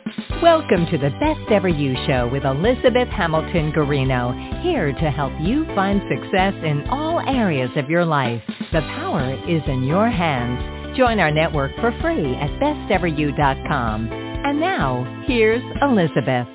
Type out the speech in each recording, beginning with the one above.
Welcome to the Best Ever You Show with Elizabeth Hamilton Guarino, here to help you find success in all areas of your life. The power is in your hands. Join our network for free at besteveryou.com. And now, here's Elizabeth.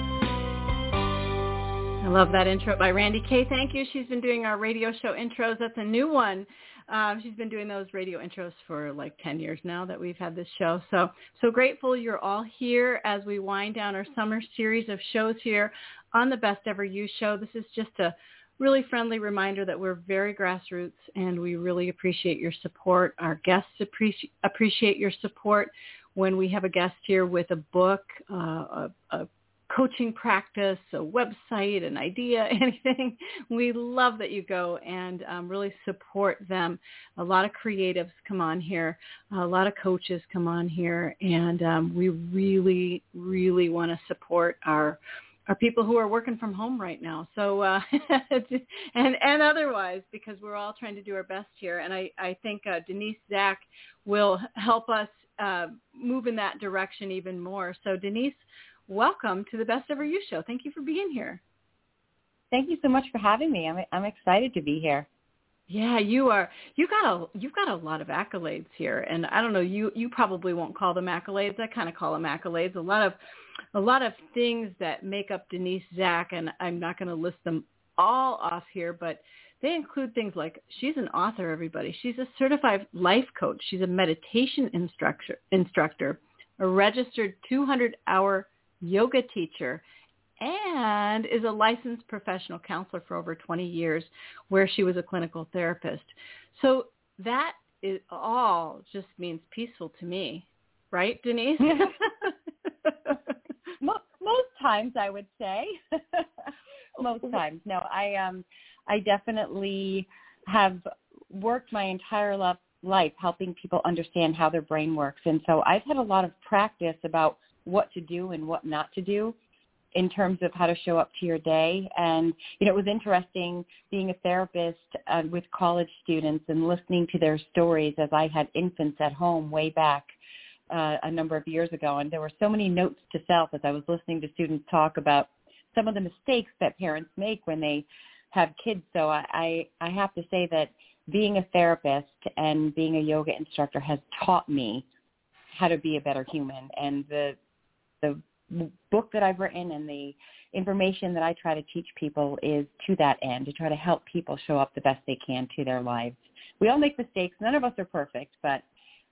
I love that intro by Randy Kay. Thank you. She's been doing our radio show intros. That's a new one. She's been doing those radio intros for like 10 years now that we've had this show. So grateful you're all here as we wind down our summer series of shows here on the Best Ever You Show. This is just a really friendly reminder that we're very grassroots and we really appreciate your support. Our guests appreciate your support when we have a guest here with a book, a coaching practice, a website, an idea, anything. We love that you go and really support them. A lot of creatives come on here. A lot of coaches come on here. And we really, really want to support our people who are working from home right now. So, and otherwise, because we're all trying to do our best here. And I think Denise Zach will help us move in that direction even more. So Denise, welcome to the Best Ever You Show. Thank you for being here. Thank you so much for having me. I'm excited to be here. Yeah, you are. You've got a lot of accolades here, and I don't know. You probably won't call them accolades. I kind of call them accolades. A lot of things that make up Denise Zach, and I'm not going to list them all off here, but they include things like she's an author. Everybody, she's a certified life coach. She's a meditation instructor, a registered 200-hour yoga teacher, and is a licensed professional counselor for over 20 years where she was a clinical therapist. So that is all just means peaceful to me. Right, Denise? Most times, I would say. Most times. No, I definitely have worked my entire life helping people understand how their brain works. And so I've had a lot of practice about what to do and what not to do in terms of how to show up to your day. And, it was interesting being a therapist with college students and listening to their stories as I had infants at home way back a number of years ago. And there were so many notes to self as I was listening to students talk about some of the mistakes that parents make when they have kids. So I have to say that being a therapist and being a yoga instructor has taught me how to be a better human. And the book that I've written and the information that I try to teach people is to that end, to try to help people show up the best they can to their lives. We all make mistakes. None of us are perfect, but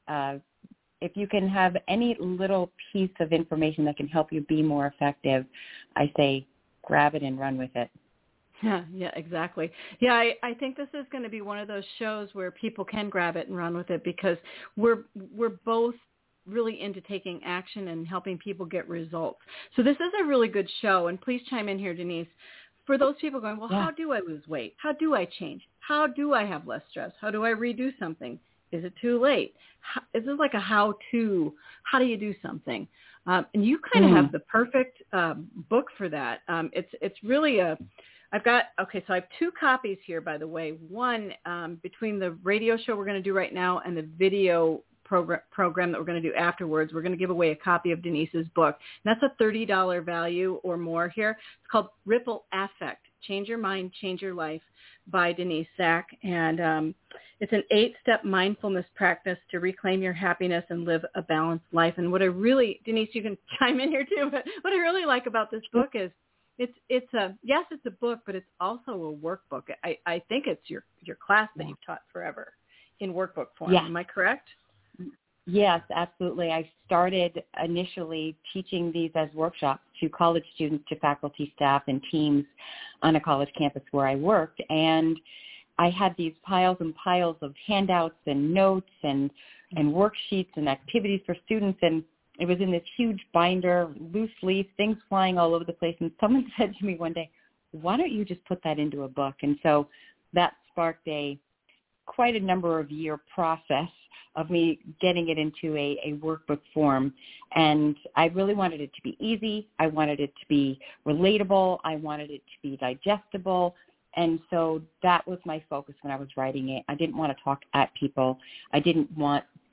if you can have any little piece of information that can help you be more effective, I say grab it and run with it. Yeah, exactly. Yeah, I think this is going to be one of those shows where people can grab it and run with it because we're both really into taking action and helping people get results. So this is a really good show, and please chime in here, Denise. For those people going, well, How do I lose weight? How do I change? How do I have less stress? How do I redo something? Is it too late? Is this like a how-to? How do you do something? And you kind of have the perfect book for that. It's really so I have two copies here, by the way. One, between the radio show we're going to do right now and the video program that we're going to do afterwards, we're going to give away a copy of Denise's book. And that's a $30 value or more here. It's called Ripple Affect, Change Your Mind, Change Your Life by Denise Zach. And it's an 8-step mindfulness practice to reclaim your happiness and live a balanced life. And what I really, Denise, you can chime in here too, but what I really like about this book is it's a book, but it's also a workbook. I think it's your class that you've taught forever in workbook form. Yeah. Am I correct? Yes, absolutely. I started initially teaching these as workshops to college students, to faculty, staff, and teams on a college campus where I worked. And I had these piles and piles of handouts and notes and worksheets and activities for students. And it was in this huge binder, loose leaf, things flying all over the place. And someone said to me one day, why don't you just put that into a book? And so that sparked quite a number of year process of me getting it into a workbook form. And I really wanted it to be easy. I wanted it to be relatable. I wanted it to be digestible. And so that was my focus when I was writing it. I didn't want to talk at people. I didn't want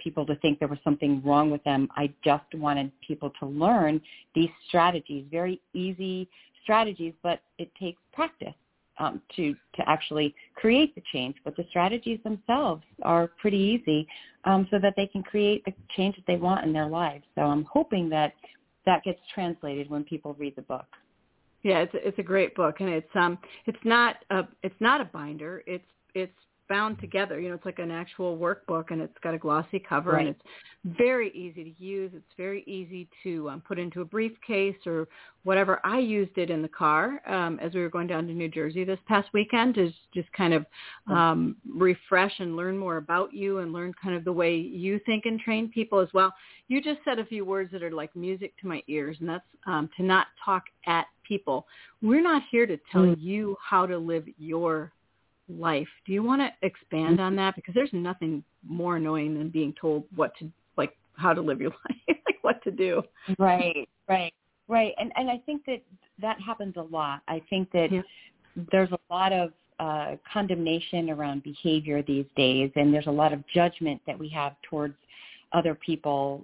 people to think there was something wrong with them. I just wanted people to learn these strategies, very easy strategies, but it takes practice to actually create the change. But the strategies themselves are pretty easy so that they can create the change that they want in their lives. So I'm hoping that gets translated when people read the book. Yeah, it's a great book, and it's not a binder. It's bound together. It's like an actual workbook, and it's got a glossy cover, right. And it's very easy to use. It's very easy to put into a briefcase or whatever. I used it in the car as we were going down to New Jersey this past weekend to just kind of refresh and learn more about you and learn kind of the way you think and train people as well. You just said a few words that are like music to my ears, and that's to not talk at people. We're not here to tell you how to live your life. Do you want to expand on that? Because there's nothing more annoying than being told how to live your life, like what to do. Right. And I think that happens a lot. I think that there's a lot of condemnation around behavior these days, and there's a lot of judgment that we have towards other people.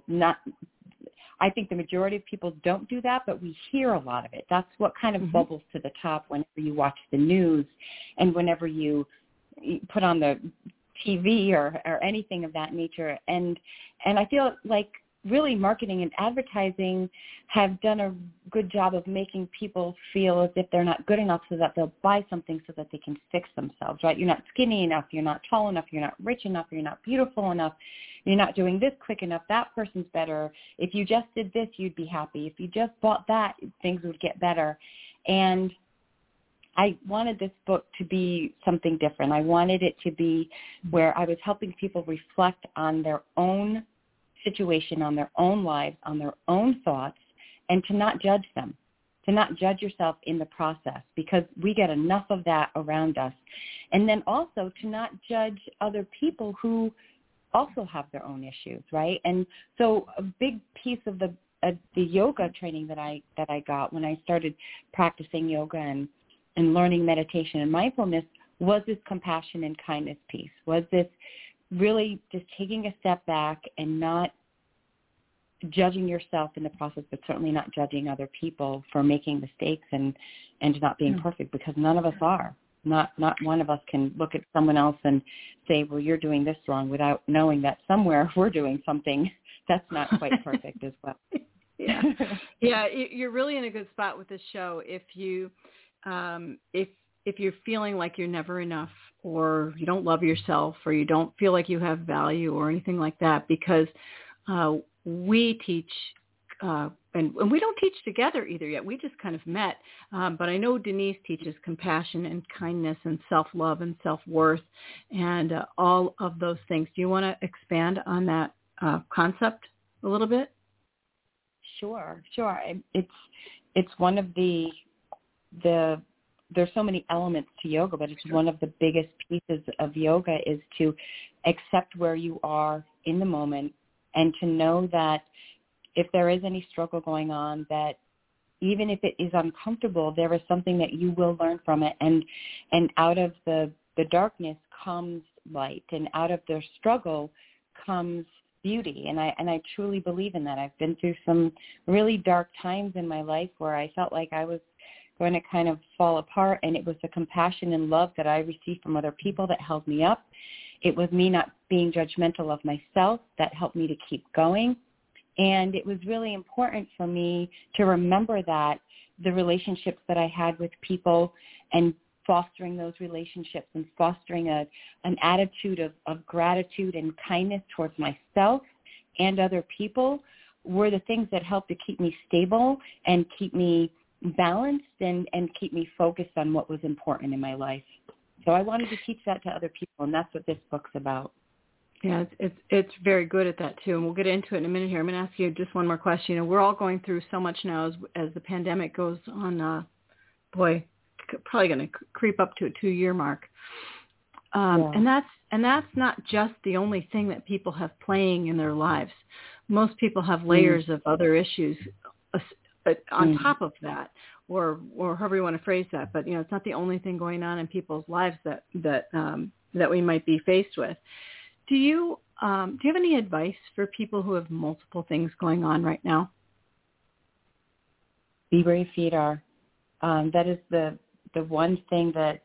I think the majority of people don't do that, but we hear a lot of it. That's what kind of bubbles to the top whenever you watch the news and whenever you put on the TV or anything of that nature. And I feel like really marketing and advertising have done a good job of making people feel as if they're not good enough so that they'll buy something so that they can fix themselves, right? You're not skinny enough, you're not tall enough, you're not rich enough, you're not beautiful enough, you're not doing this quick enough, that person's better. If you just did this, you'd be happy. If you just bought that, things would get better. And I wanted this book to be something different. I wanted it to be where I was helping people reflect on their own situation, on their own lives, on their own thoughts, and to not judge them, to not judge yourself in the process, because we get enough of that around us. And then also to not judge other people who also have their own issues, right? And so a big piece of the yoga training that I got when I started practicing yoga and learning meditation and mindfulness was this compassion and kindness piece, was this really just taking a step back and not judging yourself in the process, but certainly not judging other people for making mistakes and not being perfect, because none of us are. Not one of us can look at someone else and say, well, you're doing this wrong, without knowing that somewhere we're doing something that's not quite perfect as well. Yeah. Yeah, you're really in a good spot with this show if you if you're feeling like you're never enough, or you don't love yourself, or you don't feel like you have value or anything like that, because we teach, and we don't teach together either yet. We just kind of met. But I know Denise teaches compassion and kindness and self-love and self-worth and all of those things. Do you want to expand on that concept a little bit? Sure. It's one of the there's so many elements to yoga, but it's one of the biggest pieces of yoga is to accept where you are in the moment, and to know that if there is any struggle going on, that even if it is uncomfortable, there is something that you will learn from it. And out of the darkness comes light, and out of the struggle comes beauty. And I truly believe in that. I've been through some really dark times in my life where I felt like I was going to kind of fall apart, and it was the compassion and love that I received from other people that held me up. It was me not being judgmental of myself that helped me to keep going. And it was really important for me to remember that the relationships that I had with people and fostering those relationships and fostering an attitude of gratitude and kindness towards myself and other people were the things that helped to keep me stable and keep me balanced and keep me focused on what was important in my life. So I wanted to teach that to other people, and that's what this book's about. Yeah, it's very good at that too, and we'll get into it in a minute here. I'm going to ask you just one more question. You know, we're all going through so much now as the pandemic goes on. Probably going to creep up to a 2-year mark, and that's not just the only thing that people have playing in their lives. Most people have layers of other issues on top of that, or however you want to phrase that. But it's not the only thing going on in people's lives that we might be faced with. Do you do you have any advice for people who have multiple things going on right now? Be where your feet are. That is the one thing that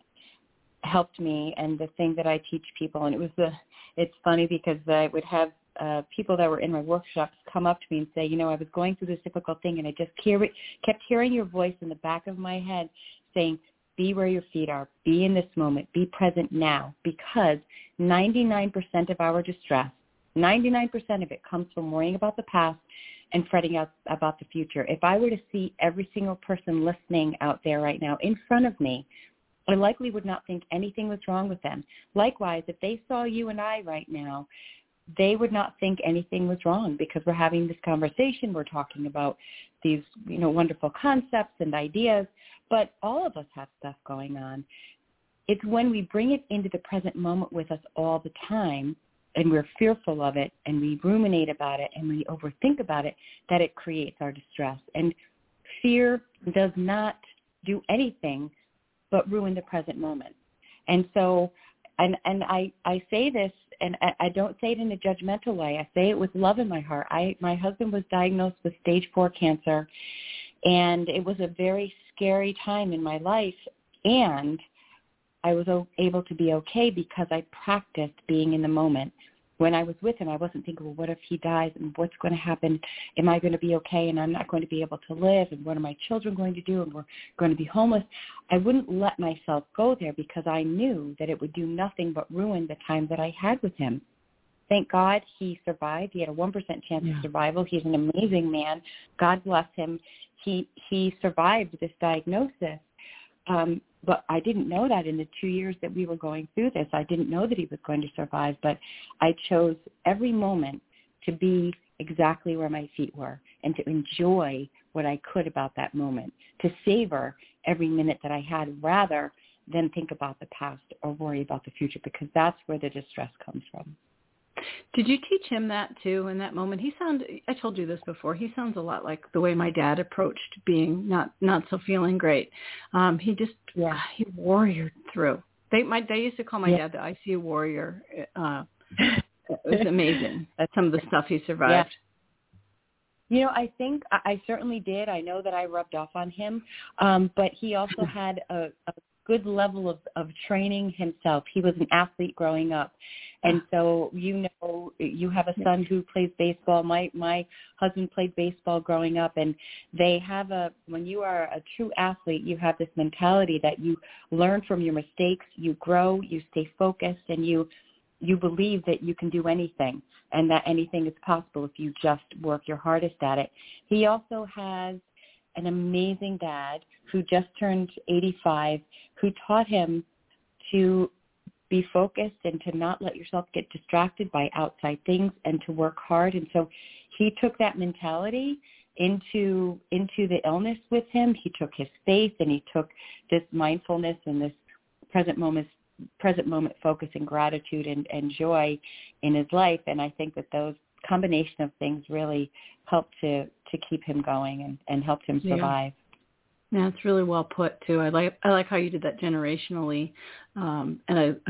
helped me, and the thing that I teach people. And it's funny because I would have people that were in my workshops come up to me and say, I was going through this difficult thing, and I just kept hearing your voice in the back of my head saying, be where your feet are, be in this moment, be present now, because 99% of our distress, 99% of it comes from worrying about the past and fretting out about the future. If I were to see every single person listening out there right now in front of me, I likely would not think anything was wrong with them. Likewise, if they saw you and I right now, they would not think anything was wrong, because we're having this conversation. We're talking about these, wonderful concepts and ideas, but all of us have stuff going on. It's when we bring it into the present moment with us all the time, and we're fearful of it, and we ruminate about it, and we overthink about it, that it creates our distress. And fear does not do anything but ruin the present moment. And so, and I say this, and I don't say it in a judgmental way. I say it with love in my heart. My husband was diagnosed with stage 4 cancer, and it was a very scary time in my life. And I was able to be okay because I practiced being in the moment. When I was with him, I wasn't thinking, well, what if he dies, and what's going to happen? Am I going to be okay, and I'm not going to be able to live, and what are my children going to do, and we're going to be homeless? I wouldn't let myself go there, because I knew that it would do nothing but ruin the time that I had with him. Thank God he survived. He had a 1% chance of survival. He's an amazing man. God bless him. He survived this diagnosis. But I didn't know that in the 2 years that we were going through this. I didn't know that he was going to survive, but I chose every moment to be exactly where my feet were and to enjoy what I could about that moment, to savor every minute that I had rather than think about the past or worry about the future, because that's where the distress comes from. Did you teach him that too in that moment? I told you this before, he sounds a lot like the way my dad approached being not so feeling great. He warriored through. They used to call my dad the ICU warrior. It was amazing some of the stuff he survived. Yeah. I think I certainly did. I know that I rubbed off on him, but he also had a good level of training himself. He was an athlete growing up. And so, you have a son who plays baseball. My husband played baseball growing up, and they have when you are a true athlete, you have this mentality that you learn from your mistakes, you grow, you stay focused, and you believe that you can do anything and that anything is possible if you just work your hardest at it. He also has an amazing dad who just turned 85, who taught him to be focused and to not let yourself get distracted by outside things and to work hard. And so he took that mentality into the illness with him. He took his faith, and he took this mindfulness and this present moment focus and gratitude and joy in his life. And I think that those combination of things really helped to keep him going and helped him survive. Yeah, it's really well put too. I like how you did that generationally, and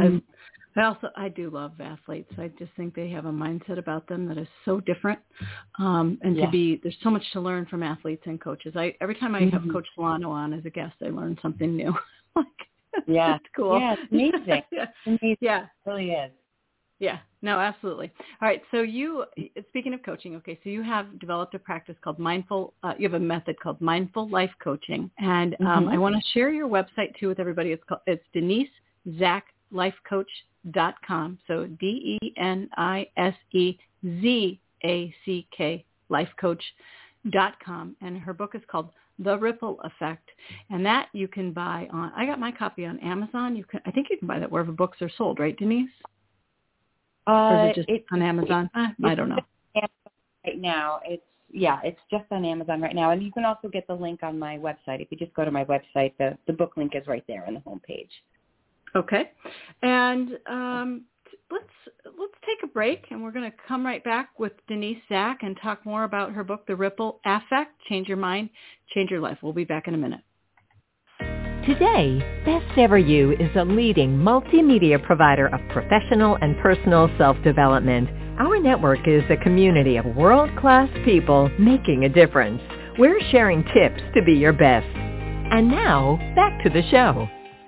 I do love athletes. I just think they have a mindset about them that is so different, there's so much to learn from athletes and coaches. Every time I have Coach Solano on as a guest, I learn something new. It's cool. Yeah, it's amazing. Amazing. Yeah, it really is. Yeah, no, absolutely. All right. So speaking of coaching, okay, so you have developed a practice called you have a method called Mindful Life Coaching. And I want to share your website too with everybody. It's DeniseZack.com. So DeniseZack, lifecoach.com. And her book is called The Ripple Effect. And that you can buy I got my copy on Amazon. I think you can buy that wherever books are sold, right, Denise? Or is it just on Amazon? I don't know. Right now, it's just on Amazon right now. And you can also get the link on my website. If you just go to my website, the book link is right there on the homepage. Okay. And let's take a break, and we're going to come right back with Denise Zack and talk more about her book, The Ripple Effect, Change Your Mind, Change Your Life. We'll be back in a minute. Today, Best Ever You is a leading multimedia provider of professional and personal self-development. Our network is a community of world-class people making a difference. We're sharing tips to be your best. And now, back to the show.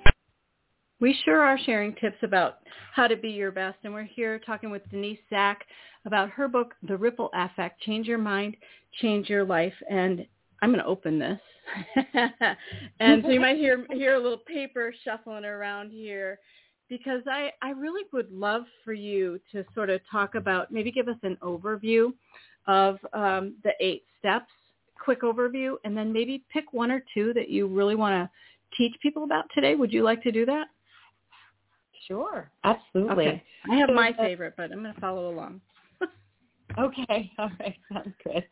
We sure are sharing tips about how to be your best, and we're here talking with Denise Sack about her book, The Ripple Effect, Change Your Mind, Change Your Life. And I'm going to open this. And so you might hear a little paper shuffling around here, because I really would love for you to sort of talk about, maybe give us an overview of the 8 steps, quick overview, and then maybe pick one or two that you really want to teach people about today. Would you like to do that? Sure, absolutely. Okay. I have my favorite, but I'm going to follow along. Okay, all right, sounds good.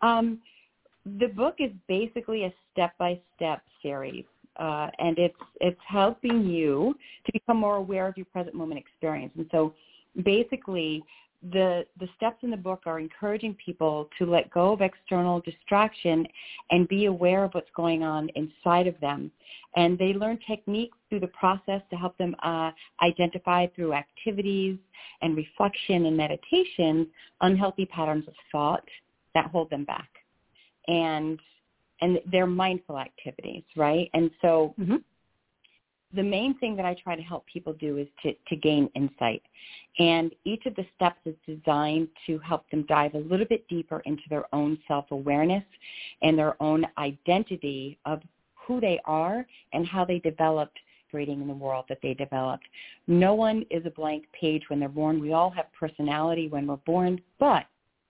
The book is basically a step-by-step series, and it's helping you to become more aware of your present moment experience. And so basically the steps in the book are encouraging people to let go of external distraction and be aware of what's going on inside of them. And they learn techniques through the process to help them identify through activities and reflection and meditation unhealthy patterns of thought that hold them back. And they're mindful activities, right? And so the main thing that I try to help people do is to gain insight. And each of the steps is designed to help them dive a little bit deeper into their own self-awareness and their own identity of who they are and how they developed operating in the world that they developed. No one is a blank page when they're born. We all have personality when we're born, but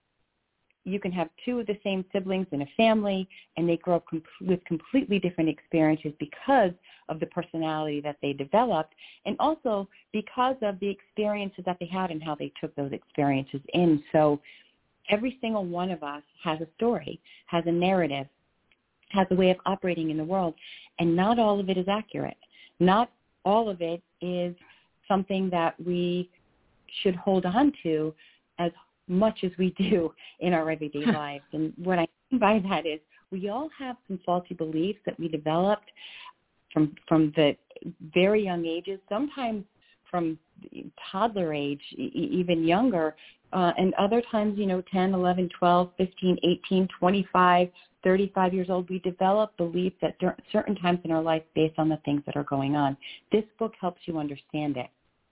you can have 2 of the same siblings in a family, and they grow up with completely different experiences because of the personality that they developed, and also because of the experiences that they had and how they took those experiences in. So every single one of us has a story, has a narrative, has a way of operating in the world, and not all of it is accurate. Not all of it is something that we should hold on to as much as we do in our everyday lives. And what I mean by that is we all have some faulty beliefs that we developed from the very young ages, sometimes from toddler age, even younger, and other times, 10, 11, 12, 15, 18, 25, 35 years old, we develop beliefs at certain times in our life based on the things that are going on. This book helps you understand it.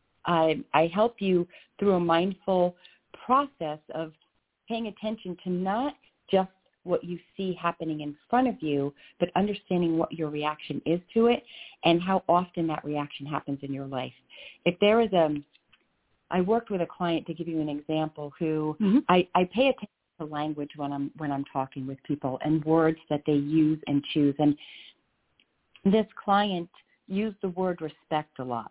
I help you through a mindful process of paying attention to not just what you see happening in front of you, but understanding what your reaction is to it and how often that reaction happens in your life. If there is I worked with a client, to give you an example, who I pay attention to language when I'm talking with people and words that they use and choose. And this client used the word respect a lot.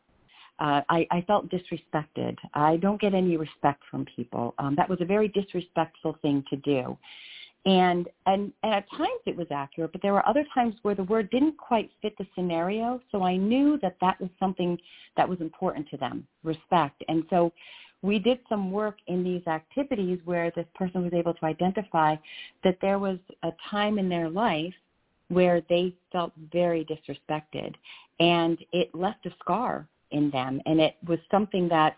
I felt disrespected. I don't get any respect from people. That was a very disrespectful thing to do. And at times it was accurate, but there were other times where the word didn't quite fit the scenario. So I knew that was something that was important to them, respect. And so we did some work in these activities where this person was able to identify that there was a time in their life where they felt very disrespected, and it left a scar in them. And it was something that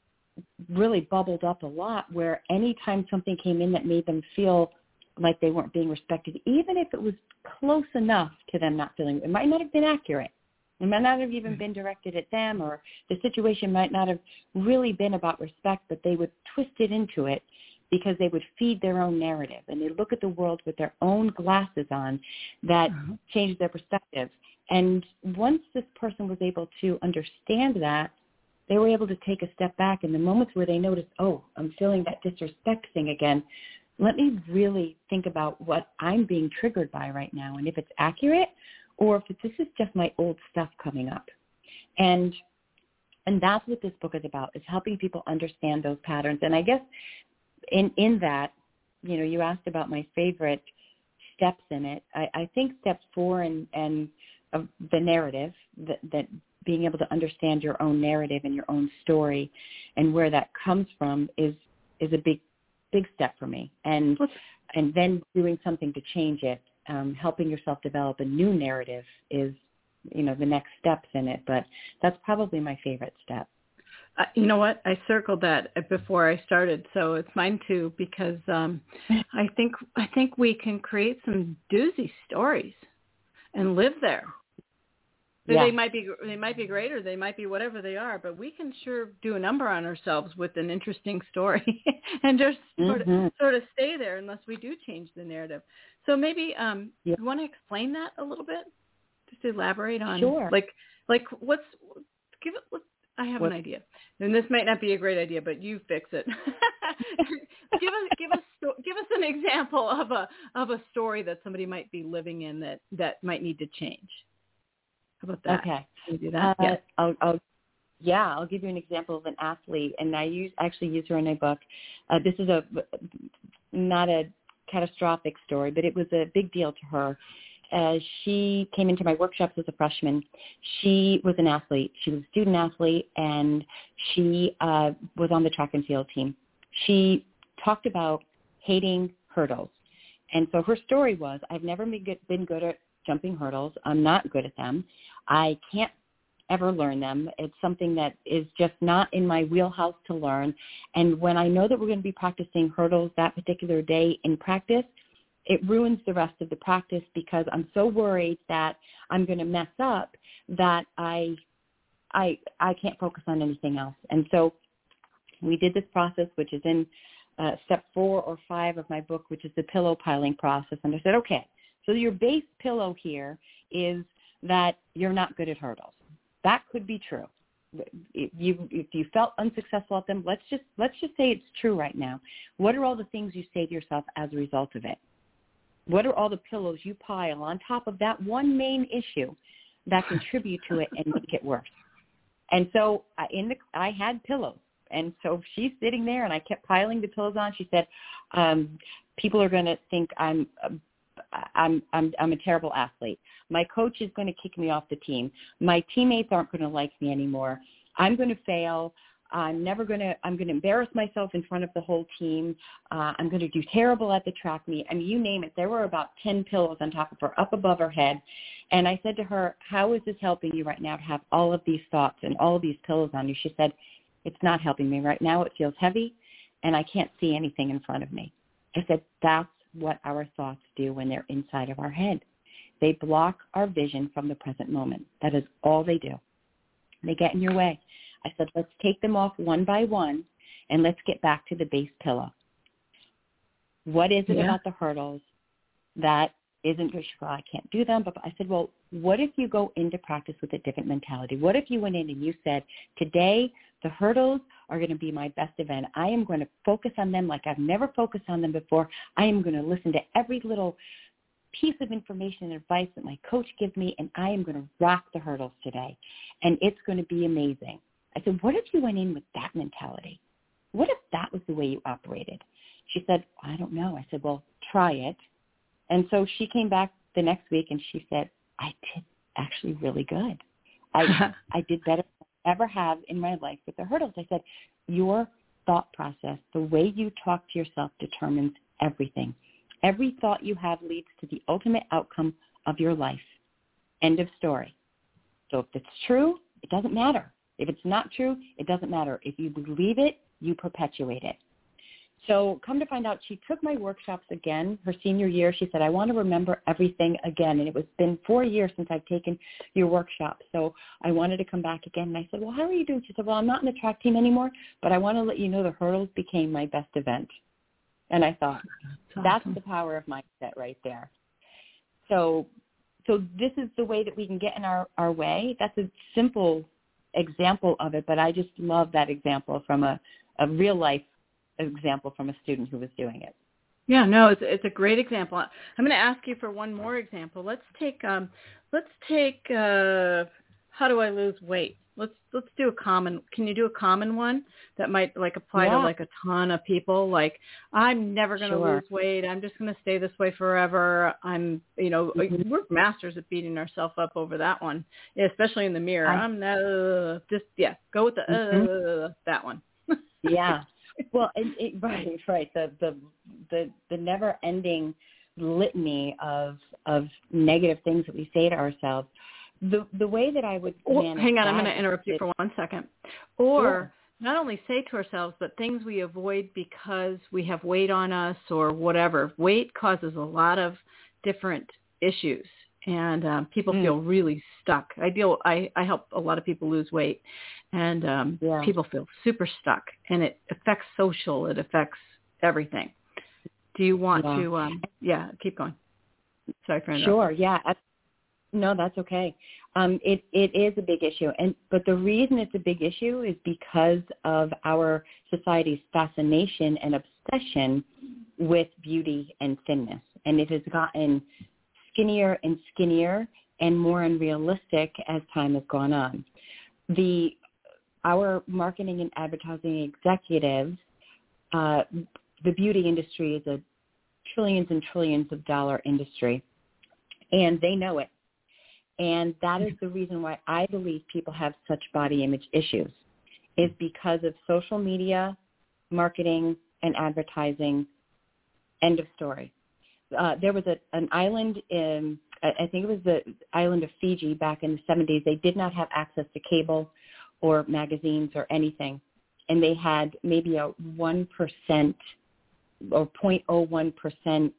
really bubbled up a lot, where anytime something came in that made them feel like they weren't being respected, even if it was close enough to them not feeling, it might not have been accurate. It might not have even been directed at them, or the situation might not have really been about respect, but they would twist it into it because they would feed their own narrative, and they look at the world with their own glasses on that changed their perspective. And once this person was able to understand that, they were able to take a step back in the moments where they noticed, oh, I'm feeling that disrespect thing again. Let me really think about what I'm being triggered by right now, and if it's accurate, or if this is just my old stuff coming up. And that's what this book is about, is helping people understand those patterns. And I guess in that, you asked about my favorite steps in it. I think step 4 and of the narrative, that being able to understand your own narrative and your own story and where that comes from is a big step for me. And then doing something to change it, helping yourself develop a new narrative is the next steps in it. But that's probably my favorite step. You know what? I circled that before I started, so it's mine too, because I think we can create some doozy stories and live there. Yeah. They might be great, or they might be whatever they are, but we can sure do a number on ourselves with an interesting story and just sort of stay there unless we do change the narrative. So maybe you want to explain that a little bit, just elaborate on like I have an idea, and this might not be a great idea, but you fix it. give us an example of a story that somebody might be living in that might need to change. How about that? Okay. Can we do that? I'll give you an example of an athlete, and I actually use her in my book. This is not a catastrophic story, but it was a big deal to her. She came into my workshops as a freshman. She was an athlete. She was a student athlete, and she was on the track and field team. She talked about hating hurdles. And so her story was, I've never been good at jumping hurdles. I'm not good at them. I can't ever learn them. It's something that is just not in my wheelhouse to learn. And when I know that we're going to be practicing hurdles that particular day in practice, it ruins the rest of the practice because I'm so worried that I'm going to mess up that I can't focus on anything else. And so we did this process, which is in step 4 or 5 of my book, which is the pillow piling process. And I said, okay, so your base pillow here is that you're not good at hurdles. That could be true. If you felt unsuccessful at them, let's just say it's true right now. What are all the things you say to yourself as a result of it? What are all the pillows you pile on top of that one main issue that contribute to it and make it worse? And so I had pillows. And so she's sitting there, and I kept piling the pillows on. She said, people are going to think I'm a terrible athlete. My coach is going to kick me off the team. My teammates aren't going to like me anymore. I'm going to fail. I'm going to embarrass myself in front of the whole team. I'm going to do terrible at the track meet. I mean, you name it. There were about 10 pillows on top of her, up above her head. And I said to her, how is this helping you right now to have all of these thoughts and all of these pillows on you? She said, it's not helping me right now. It feels heavy, and I can't see anything in front of me. I said, that's what our thoughts do when they're inside of our head. They block our vision from the present moment. That is all they do. They get in your way. I said, let's take them off one by one, and let's get back to the base pillow. What is it about the hurdles that isn't good? Well, I can't do them. But I said, well, what if you go into practice with a different mentality? What if you went in and you said, today the hurdles are going to be my best event. I am going to focus on them like I've never focused on them before. I am going to listen to every little piece of information and advice that my coach gives me, and I am going to rock the hurdles today, and it's going to be amazing. I said, what if you went in with that mentality? What if that was the way you operated? She said, I don't know. I said, well, try it. And so she came back the next week, and she said, I did actually really good. I did better than I ever have in my life with the hurdles. I said, your thought process, the way you talk to yourself determines everything. Every thought you have leads to the ultimate outcome of your life. End of story. So if it's true, it doesn't matter. If it's not true, it doesn't matter. If you believe it, you perpetuate it. So come to find out, she took my workshops again her senior year. She said, I want to remember everything again. And it was been 4 years since I've taken your workshop. So I wanted to come back again. And I said, well, how are you doing? She said, well, I'm not in the track team anymore, but I want to let you know the hurdles became my best event. And I thought, that's the power of mindset right there. So this is the way that we can get in our way. That's a simple example of it, but I just love that example from a real life example from a student who was doing it. Yeah, no, it's a great example. I'm going to ask you for one more example. Let's take how do I lose weight? Let's do a common. Can you do a common one that might apply to a ton of people? Like, I'm never going to lose weight. I'm just going to stay this way forever. We're masters at beating ourselves up over that one, especially in the mirror. Go with that one. Yeah. Well, right. The never-ending litany of negative things that we say to ourselves the way that I would manage hang on, that, I'm going to interrupt you for 1 second. Or not only say to ourselves, but things we avoid because we have weight on us or whatever. Weight causes a lot of different issues, and people feel really stuck. I help a lot of people lose weight, and people feel super stuck, and it affects social. It affects everything. Do you want to? Keep going. Sorry for interrupting. Sure. Yeah. No, that's okay. It is a big issue, but the reason it's a big issue is because of our society's fascination and obsession with beauty and thinness, and it has gotten skinnier and skinnier and more unrealistic as time has gone on. Our marketing and advertising executives, the beauty industry is a trillions and trillions of dollar industry, and they know it. And that is the reason why I believe people have such body image issues, is because of social media, marketing, and advertising. End of story. There was an island I think it was the island of Fiji back in the 70s. They did not have access to cable or magazines or anything. And they had maybe a 1% or 0.01%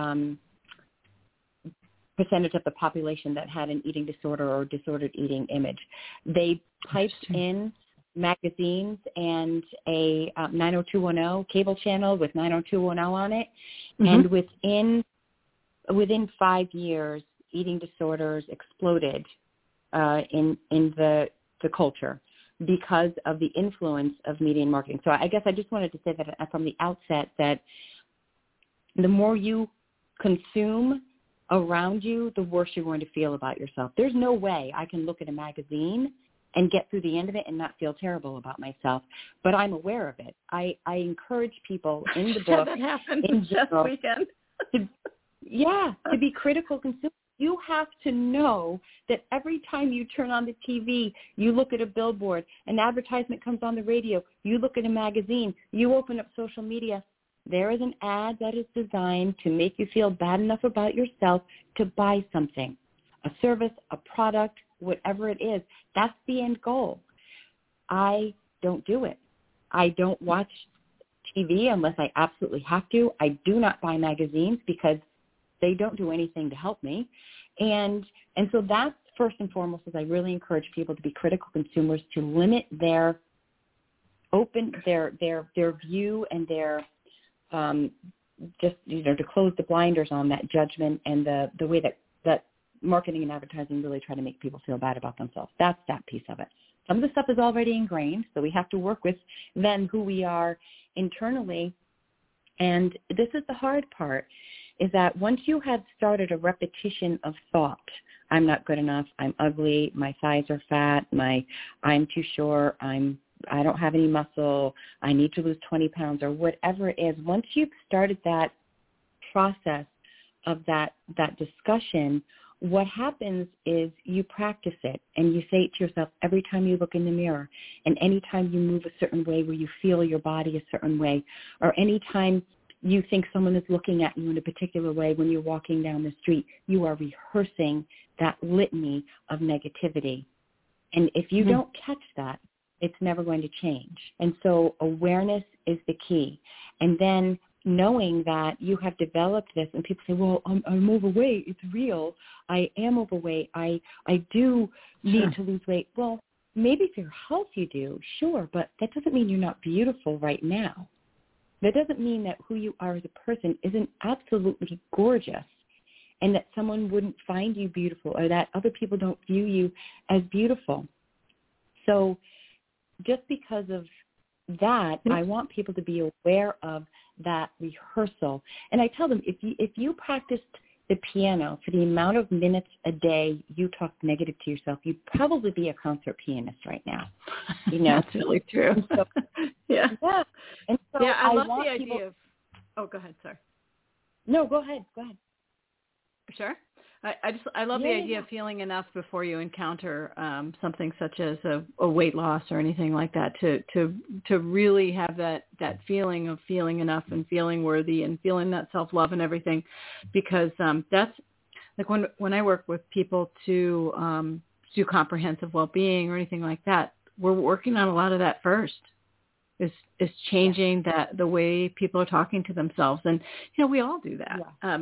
percentage of the population that had an eating disorder or disordered eating image. They piped in magazines and a 90210 cable channel with 90210 on it, and within 5 years, eating disorders exploded in the culture because of the influence of media and marketing. So I guess I just wanted to say that from the outset, that the more you consume around you, the worse you're going to feel about yourself. There's no way I can look at a magazine and get through the end of it and not feel terrible about myself, but I'm aware of it. I encourage people in the book, that happened in general, this weekend. to be critical consumers. You have to know that every time you turn on the TV, you look at a billboard, an advertisement comes on the radio, you look at a magazine, you open up social media, there is an ad that is designed to make you feel bad enough about yourself to buy something, a service, a product, whatever it is. That's the end goal. I don't do it. I don't watch TV unless I absolutely have to. I do not buy magazines because they don't do anything to help me. And so that's first and foremost, is I really encourage people to be critical consumers, to limit their view and their just, to close the blinders on that judgment and the way that marketing and advertising really try to make people feel bad about themselves. That's that piece of it. Some of the stuff is already ingrained, so we have to work with then who we are internally. And this is the hard part, is that once you have started a repetition of thought, I'm not good enough, I'm ugly, my thighs are fat, I'm too short, I don't have any muscle, I need to lose 20 pounds, or whatever it is, once you've started that process of that discussion, what happens is you practice it, and you say it to yourself every time you look in the mirror, and anytime you move a certain way where you feel your body a certain way, or anytime you think someone is looking at you in a particular way when you're walking down the street, you are rehearsing that litany of negativity. And if you don't catch that, it's never going to change. And so awareness is the key. And then knowing that you have developed this, and people say, well, I'm overweight. It's real. I am overweight. I do need to lose weight. Well, maybe for your health you do, sure, but that doesn't mean you're not beautiful right now. That doesn't mean that who you are as a person isn't absolutely gorgeous, and that someone wouldn't find you beautiful, or that other people don't view you as beautiful. So just because of that, I want people to be aware of that rehearsal. And I tell them, if you practiced the piano for the amount of minutes a day you talk negative to yourself, you'd probably be a concert pianist right now. You know, that's really true. So, yeah. And so I love the people... idea of. Oh, go ahead. Sorry. No, go ahead. Sure. I love the idea of feeling enough before you encounter something such as a weight loss or anything like that, to really have that feeling of feeling enough and feeling worthy and feeling that self-love and everything, because that's like when I work with people to do comprehensive well-being or anything like that, we're working on a lot of that first. Is changing that the way people are talking to themselves, and we all do that.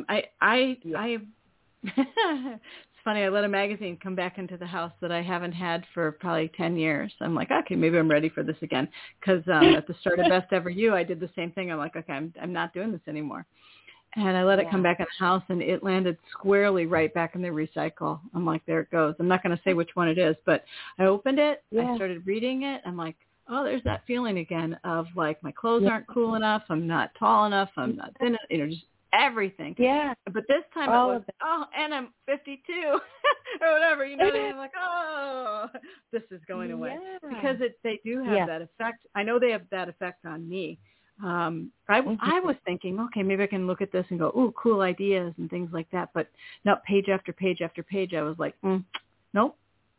It's funny. I let a magazine come back into the house that I haven't had for probably 10 years. I'm like, okay, maybe I'm ready for this again. Because at the start of Best Ever You, I did the same thing. I'm like, okay, I'm not doing this anymore. And I let it come back in the house, and it landed squarely right back in the recycle. I'm like, there it goes. I'm not going to say which one it is, but I opened it. I started reading it. I'm like, oh, there's that feeling again of like my clothes aren't cool enough. I'm not tall enough. I'm not thin, just everything. Yeah. But this time it was, and I'm 52 or whatever, and I'm like, oh, this is going away. Because they do have that effect. I know they have that effect on me. I was thinking, okay, maybe I can look at this and go, ooh, cool ideas and things like that. But no, page after page after page, I was like, nope.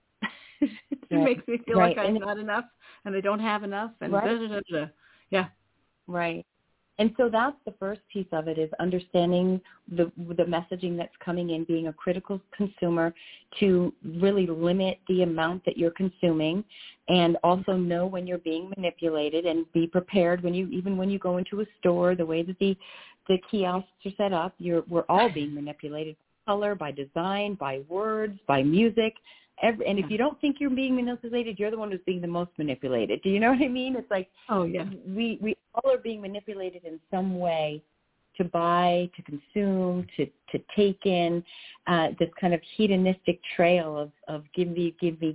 It makes me feel like I'm not enough and I don't have enough. And yeah. Right. And so that's the first piece of it, is understanding the messaging that's coming in, being a critical consumer, to really limit the amount that you're consuming, and also know when you're being manipulated, and be prepared when you go into a store, the way that the kiosks are set up, we're all being manipulated by color, by design, by words, by music. And if you don't think you're being manipulated, you're the one who's being the most manipulated. Do you know what I mean? It's like, we all are being manipulated in some way to buy, to consume, to take in this kind of hedonistic trail of give me,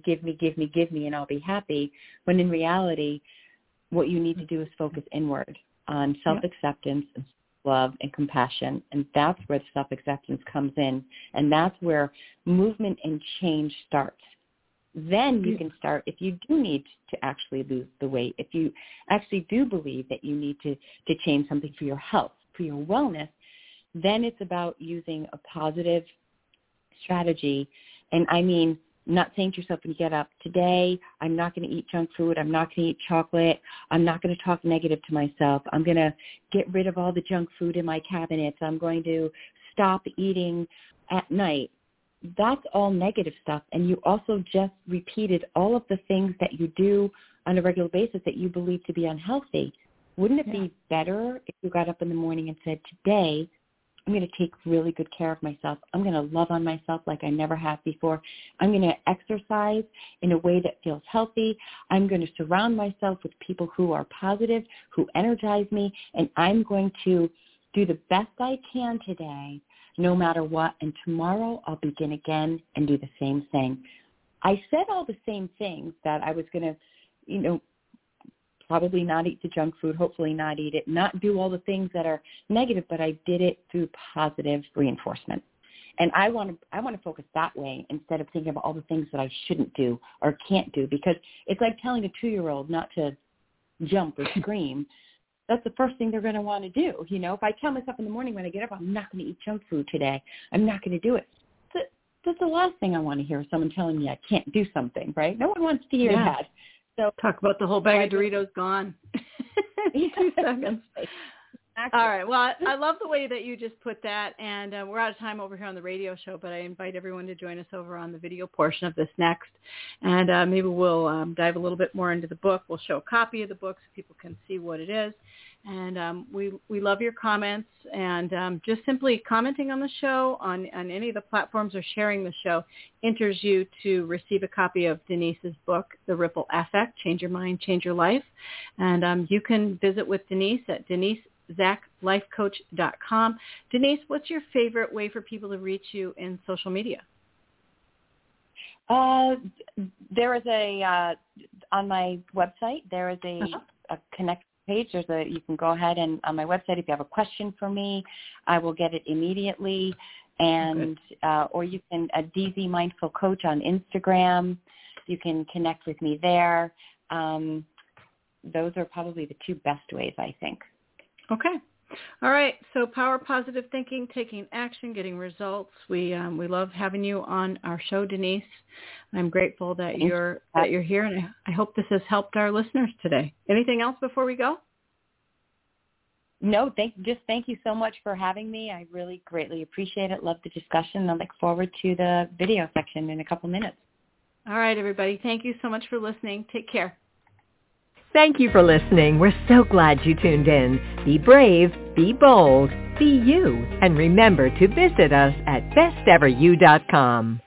and I'll be happy. When in reality, what you need to do is focus inward on self-acceptance and love and compassion, and that's where the self-acceptance comes in, and that's where movement and change starts. Then you can start, if you do need to actually lose the weight, if you actually do believe that you need to change something for your health, for your wellness, then it's about using a positive strategy. And I mean, not saying to yourself when you get up, today I'm not going to eat junk food, I'm not going to eat chocolate, I'm not going to talk negative to myself, I'm going to get rid of all the junk food in my cabinets, I'm going to stop eating at night. That's all negative stuff. And you also just repeated all of the things that you do on a regular basis that you believe to be unhealthy. Wouldn't it be better if you got up in the morning and said, today I'm going to take really good care of myself. I'm going to love on myself like I never have before. I'm going to exercise in a way that feels healthy. I'm going to surround myself with people who are positive, who energize me, and I'm going to do the best I can today, no matter what, and tomorrow I'll begin again and do the same thing. I said all the same things, that I was going to, probably not eat the junk food, hopefully not eat it, not do all the things that are negative, but I did it through positive reinforcement. And I want to focus that way instead of thinking about all the things that I shouldn't do or can't do, because it's like telling a 2-year-old not to jump or scream. That's the first thing they're going to want to do. If I tell myself in the morning when I get up, I'm not going to eat junk food today, I'm not going to do it. That's the last thing I want to hear, is someone telling me I can't do something, right? No one wants to hear that. So talk about the whole bag of Doritos gone. 2 seconds. All right. Well, I love the way that you just put that, and we're out of time over here on the radio show, but I invite everyone to join us over on the video portion of this next, and maybe we'll dive a little bit more into the book. We'll show a copy of the book so people can see what it is, and we love your comments, and just simply commenting on the show on any of the platforms or sharing the show enters you to receive a copy of Denise's book, The Ripple Effect, Change Your Mind, Change Your Life, and you can visit with Denise at DeniseZachLifeCoach.com. Denise, what's your favorite way for people to reach you in social media? There is on my website, there is a connect page. You can go ahead and on my website, if you have a question for me, I will get it immediately. And, or you can, DZ Mindful Coach on Instagram. You can connect with me there. Those are probably the 2 best ways, I think. Okay. All right. So power positive thinking, taking action, getting results. We love having you on our show, Denise. I'm grateful that you're here, and I hope this has helped our listeners today. Anything else before we go? No, thank you so much for having me. I really greatly appreciate it. Love the discussion. I look forward to the video section in a couple minutes. All right, everybody. Thank you so much for listening. Take care. Thank you for listening. We're so glad you tuned in. Be brave, be bold, be you, and remember to visit us at besteveryou.com.